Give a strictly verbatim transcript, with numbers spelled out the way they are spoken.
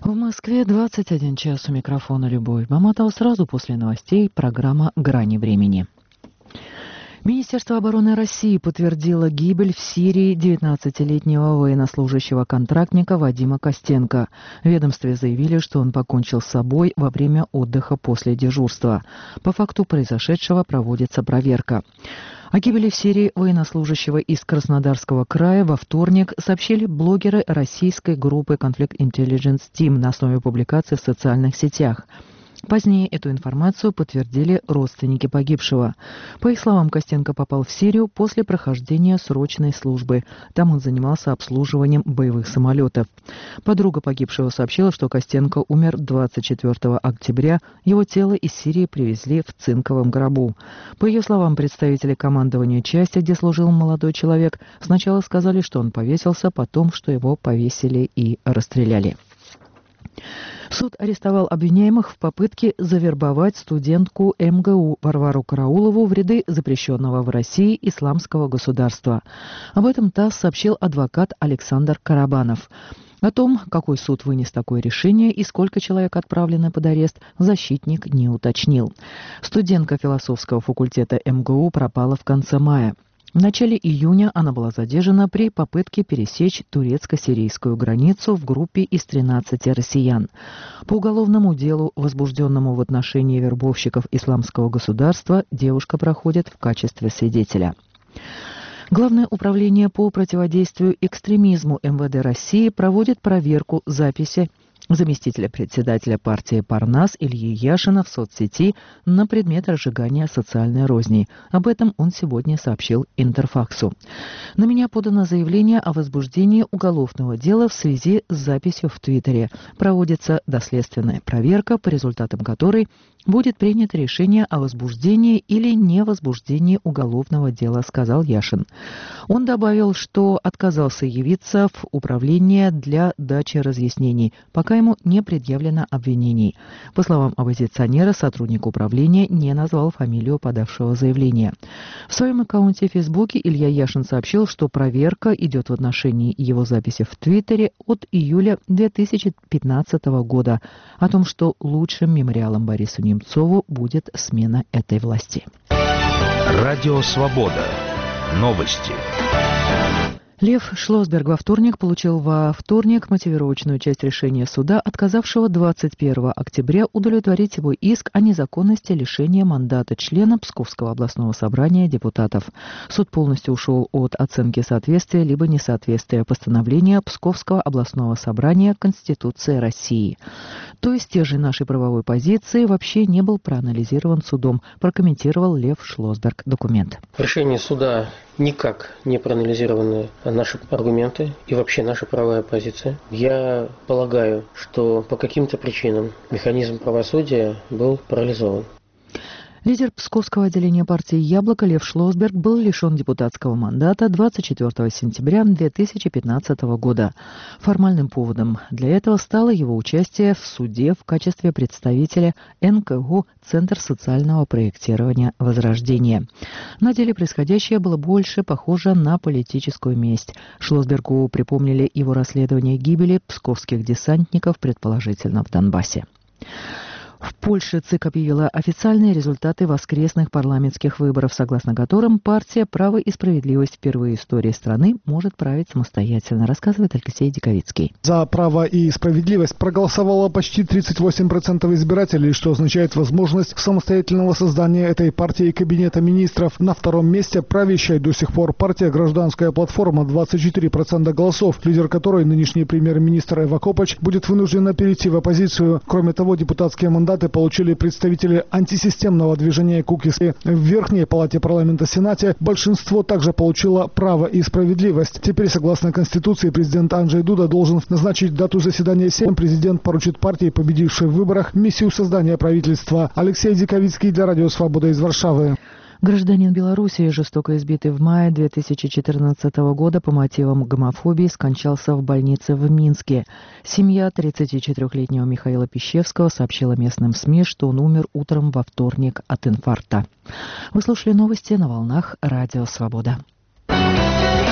В Москве двадцать один час, у микрофона Любовь Маматова. Сразу после новостей программа «Грани времени». Министерство обороны России подтвердило гибель в Сирии девятнадцатилетнего военнослужащего-контрактника Вадима Костенко. В ведомстве заявили, что он покончил с собой во время отдыха после дежурства. По факту произошедшего проводится проверка. О гибели в Сирии военнослужащего из Краснодарского края во вторник сообщили блогеры российской группы Conflict Intelligence Team на основе публикаций в социальных сетях. Позднее эту информацию подтвердили родственники погибшего. По их словам, Костенко попал в Сирию после прохождения срочной службы. Там он занимался обслуживанием боевых самолетов. Подруга погибшего сообщила, что Костенко умер двадцать четвёртого октября. Его тело из Сирии привезли в цинковом гробу. По ее словам, представители командования части, где служил молодой человек, сначала сказали, что он повесился, потом, что его повесили и расстреляли. Суд арестовал обвиняемых в попытке завербовать студентку эм гэ у Варвару Караулову в ряды запрещенного в России исламского государства. Об этом ТАСС сообщил адвокат Александр Карабанов. О том, какой суд вынес такое решение и сколько человек отправлены под арест, защитник не уточнил. Студентка философского факультета эм гэ у пропала в конце мая. В начале июня она была задержана при попытке пересечь турецко-сирийскую границу в группе из тринадцати россиян. По уголовному делу, возбужденному в отношении вербовщиков исламского государства, девушка проходит в качестве свидетеля. Главное управление по противодействию экстремизму эм вэ дэ России проводит проверку записи заместителя председателя партии «Парнас» Ильи Яшина в соцсети на предмет разжигания социальной розни. Об этом он сегодня сообщил Интерфаксу. На меня подано заявление о возбуждении уголовного дела в связи с записью в Твиттере. Проводится доследственная проверка, по результатам которой будет принято решение о возбуждении или невозбуждении уголовного дела, сказал Яшин. Он добавил, что отказался явиться в управление для дачи разъяснений, пока ему не предъявлено обвинений. По словам оппозиционера, сотрудник управления не назвал фамилию подавшего заявление. В своем аккаунте в Фейсбуке Илья Яшин сообщил, что проверка идет в отношении его записи в Твиттере от июля две тысячи пятнадцатого года о том, что лучшим мемориалом Борису Немцову будет смена этой власти. Радио «Свобода». Новости. Лев Шлосберг во вторник получил во вторник мотивировочную часть решения суда, отказавшего двадцать первого октября удовлетворить его иск о незаконности лишения мандата члена Псковского областного собрания депутатов. Суд полностью ушел от оценки соответствия либо несоответствия постановления Псковского областного собрания Конституции России. То есть стержень нашей правовой позиции вообще не был проанализирован судом, прокомментировал Лев Шлосберг документ. Решение суда никак не проанализированы наши аргументы и вообще наша правовая позиция. Я полагаю, что по каким-то причинам механизм правосудия был парализован. Лидер Псковского отделения партии «Яблоко» Лев Шлосберг был лишен депутатского мандата двадцать четвёртого сентября две тысячи пятнадцатого года. Формальным поводом для этого стало его участие в суде в качестве представителя эн ка о «Центр социального проектирования Возрождения». На деле происходящее было больше похоже на политическую месть. Шлосбергу припомнили его расследование гибели псковских десантников, предположительно в Донбассе. В Польше ЦИК объявила официальные результаты воскресных парламентских выборов, согласно которым партия «Право и справедливость» впервые в истории страны может править самостоятельно, рассказывает Алексей Диковицкий. За «Право и справедливость» проголосовало почти тридцать восемь процентов избирателей, что означает возможность самостоятельного создания этой партии и кабинета министров. На втором месте правящая до сих пор партия «Гражданская платформа» двадцать четыре процента голосов, лидер которой, нынешний премьер-министр Эва Копач, будет вынуждена перейти в оппозицию. Кроме того, депутатские мандаты получили представители антисистемного движения «Кукисы». В Верхней палате парламента Сенате большинство также получило «Право и справедливость». Теперь, согласно Конституции, президент Анджей Дуда должен назначить дату заседания Сейма. Президент поручит партии, победившей в выборах, миссию создания правительства. Алексей Диковицкий для Радио «Свобода» из Варшавы. Гражданин Белоруссии, жестоко избитый в мае две тысячи четырнадцатого года по мотивам гомофобии, скончался в больнице в Минске. Семья тридцатичетырёхлетнего Михаила Пищевского сообщила местным СМИ, что он умер утром во вторник от инфаркта. Вы слушали новости на волнах Радио «Свобода».